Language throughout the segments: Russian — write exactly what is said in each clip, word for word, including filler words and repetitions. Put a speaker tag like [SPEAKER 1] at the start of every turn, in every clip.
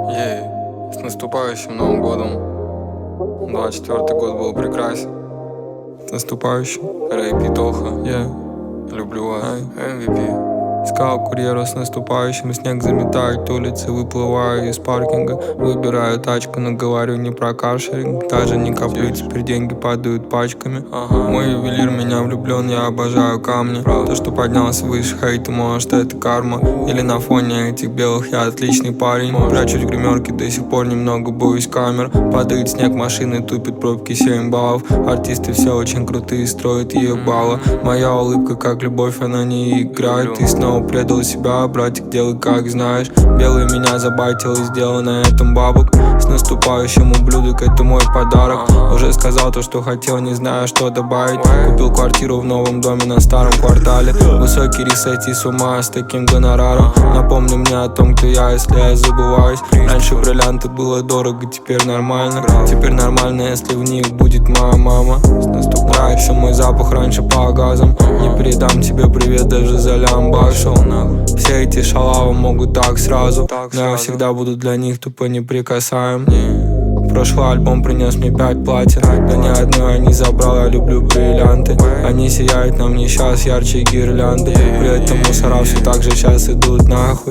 [SPEAKER 1] Ей, с наступающим Новым годом. двадцать четвёртый год был прекрасен. С наступающим. Рэйп и Тоха. Yeah. Люблю вас. эм ви пи. Сказал курьеру с наступающим. Снег заметает улицы, выплываю из паркинга. Выбираю тачку, но говорю не про каршеринг. Даже не коплю, теперь деньги падают пачками. Ага. Мой ювелир, меня влюблен, я обожаю камни. То, что поднялся выше хейта, может это карма. Или на фоне этих белых я отличный парень. Прячусь в гримерке, до сих пор немного боюсь камер. Падает снег, машины тупит, пробки семь баллов. Артисты все очень крутые, строят ебало. Моя улыбка как любовь, она не играет. И снова предал себя, братик, делай как знаешь. Белый меня забайтил и сделал на этом бабок. С наступающим, ублюдок, это мой подарок. Уже сказал то, что хотел, не знаю, что добавить. Купил квартиру в новом доме на старом квартале. Высокий риск, сойти с ума с таким гонораром. Напомни мне о том, кто я, если я забываюсь. Раньше бриллианты было дорого, теперь нормально. Теперь нормально, если в них будет моя мама. Нравится мой запах раньше по газам. Не передам тебе привет даже за лямбак. Все эти шалавы могут так сразу, но я всегда буду для них тупо неприкасаем. Прошлый альбом принес мне пять платьев, но ни одной я не забрал, я люблю бриллианты. Они сияют на мне сейчас ярче гирлянды. При этом мусора все так же сейчас идут нахуй.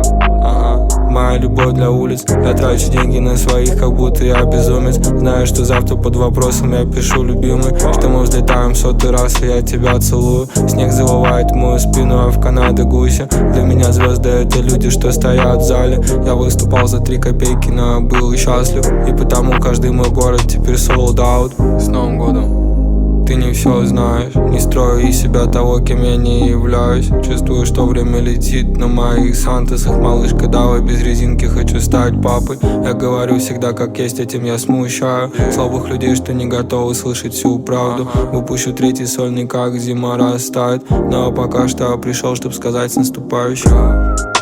[SPEAKER 1] Моя любовь для улиц. Я трачу деньги на своих, как будто я безумец. Знаю, что завтра под вопросом я пишу, любимый, что мы взлетаем в сотый раз, и я тебя целую. Снег завывает в мою спину, а в Канаде гуся. Для меня звезды — это люди, что стоят в зале. Я выступал за три копейки, но я был счастлив. И потому каждый мой город теперь sold out. С Новым годом! Ты не все знаешь, не строю из себя того, кем я не являюсь. Чувствую, что время летит на моих сантосах. Малышка, давай без резинки, хочу стать папой. Я говорю всегда как есть, этим я смущаю слабых людей, что не готовы слышать всю правду. Выпущу третий сольник, как зима растает. Но пока что я пришел, чтобы сказать с наступающим.